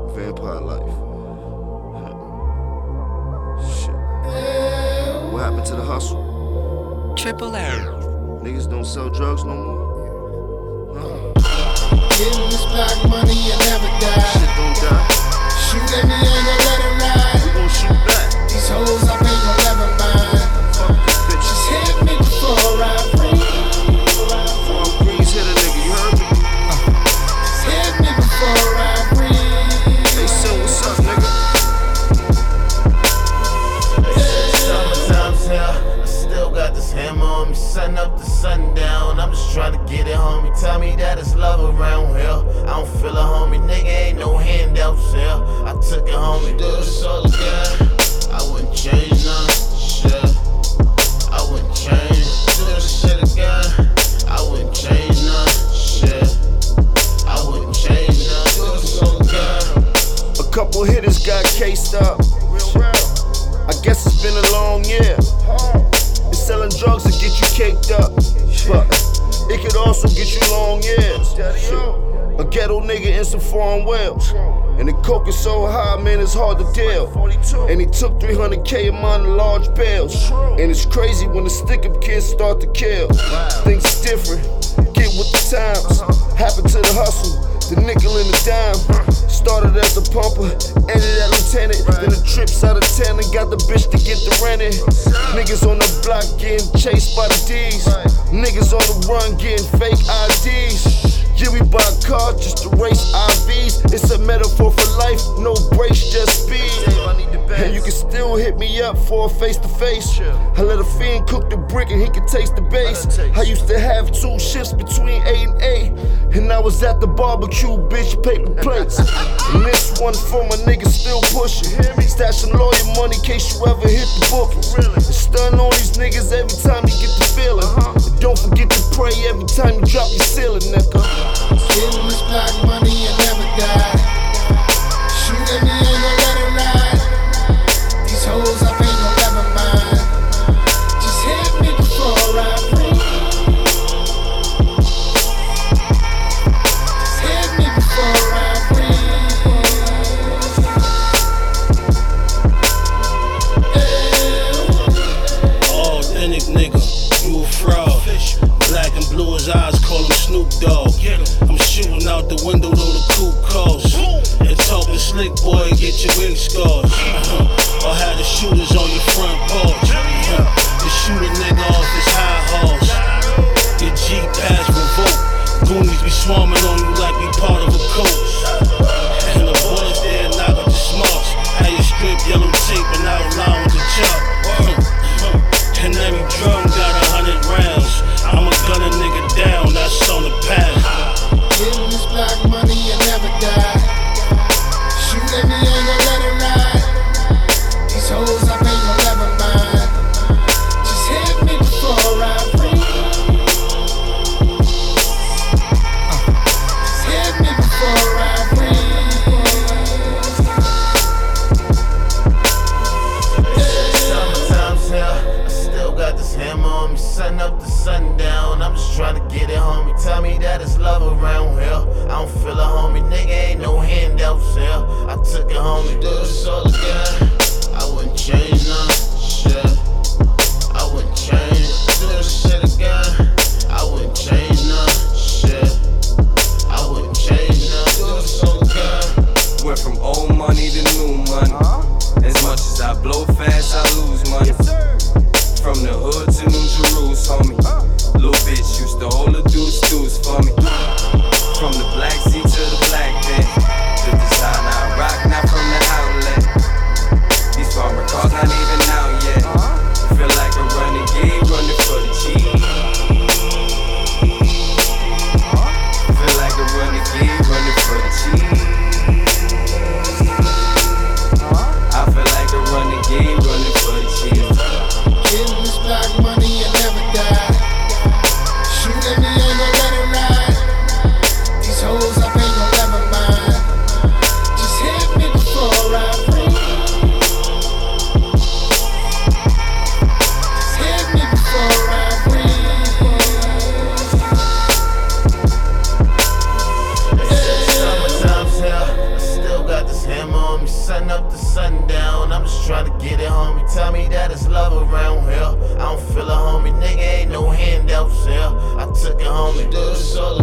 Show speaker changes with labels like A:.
A: Vampire life. Shit. What happened to the hustle?
B: Triple R.
A: Niggas don't sell drugs no more?
C: Getting this black money, you never die.
A: Shit don't die.
C: Shoot at me, ain't gon' let it ride.
A: We gon' shoot back.
C: These hoes up ain't gon' never mind.
A: Fuck these bitches.
C: Just hit me before I breathe.
A: Before I'm grease hit a nigga, you heard me?
C: Just hit me before I breathe.
A: Hey, son, what's up, nigga?
D: Summertime's here, I still got this hammer on me, sun up to sundown. I'm just trying to get it, homie. Tell me that it's love around here. I don't feel it, homie. Nigga ain't no handouts here. I took it, homie. Do this all again. I wouldn't change none. Shit. I wouldn't change. Do this shit again. I wouldn't change none. Shit. I wouldn't change none. Do this all again.
A: A couple hitters got cased up. I guess it's been a long year. And selling drugs to get you caked up, but it could also get you long years. A ghetto nigga in some foreign whales, and the coke is so high, man, it's hard to deal. And he took 300K of mine in large bills. And it's crazy when the stick-up kids start to kill. Things are different, get with the times. Happened to the hustle, the nickel and the dime. Started as a pumper, ended at lieutenant. Then the trips out of town and got the bitch to get the rented. Niggas on the block getting chased by the D's. Niggas on the run getting fake IDs. Yeah, we buy cars just to race IVs. It's a metaphor for life, no brakes, just speed. And you can still hit me up for a face-to-face. I let a fiend cook the brick and he could taste the bass. I used to have 2 shifts between 8 and 8. And I was at the barbecue, bitch, paper plates. And this one for my niggas still pushing. Stashing lawyer money in case you ever hit the booking. And stun on these niggas every time you get the feeling. And don't forget to pray every time you drop your ceiling, nigga.
C: Getting this black money, you never die. Shoot at me, ain't gon' let it ride. These hoes up ain't gon' never mind. Just hit me before I breathe. Just hit me before I breathe.
E: Authentic nigga, you a fraud. Black and blue as eyes, call him Snoop Dogg. I'm shooting out the window though the coupe calls. And talking slick, boy, get your wing scars. Or have the shooters on your front porch. You shoot a nigga off his high horse. Your Jeep pass revolt. Goonies be swarming on you like we part of a coach. And the bullets there knock up the smarts. How you strip yellow tape and outline with the chalk. And every drum got 100 rounds. I'ma gun a nigga down, that's on the path.
C: Getting this black money, you never die. Shoot at me, ain't gon' let it ride. These hoes up ain't gon' never mind. Just hit me before I breathe. Just hit me before I breathe.
D: Summertime's here, I still got this hammer on me, sun up to sundown. I'm just trying to get it, homie. Tell me that it's love around here. I don't feel it, homie. Nigga ain't no handouts here. I took it, homie. Do this all again. I wouldn't change none. Shit. I wouldn't change. Do this shit again. I wouldn't change none. Shit. I wouldn't change none. Do this all again.
F: Went from old money to new money. As much as I blow fast, I lose money. From the hood to New Jerusalem, homie. Little bitch used to hold the deuce for me. From the black seat to the black bed. The design I rock, not from the house.
D: up to sundown. I'm just trying to get it, homie. Tell me that it's love around here. I don't feel a homie, nigga, ain't no handouts here. I took it, homie.
F: It's all